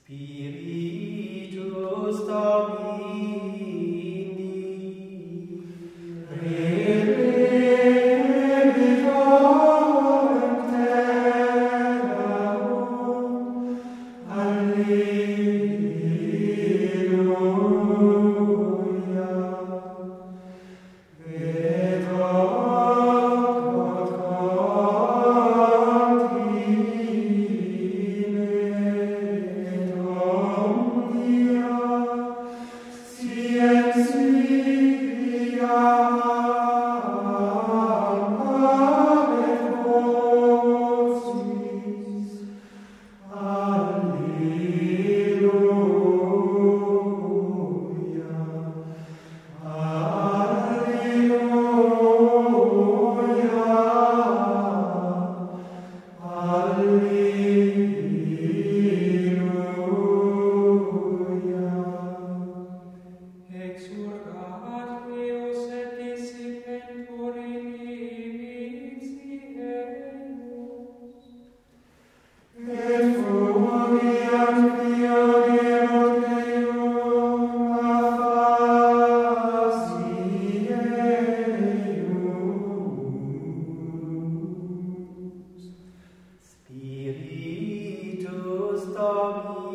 Spiritus Domini, relevit orem terrarum, Alleluia. Et hoc quod contine et omnia scientia habet vocis. Alleluia. Exurgat meus et dissipentur inimici et fugiat quia demot Deum a Spiritus Domini.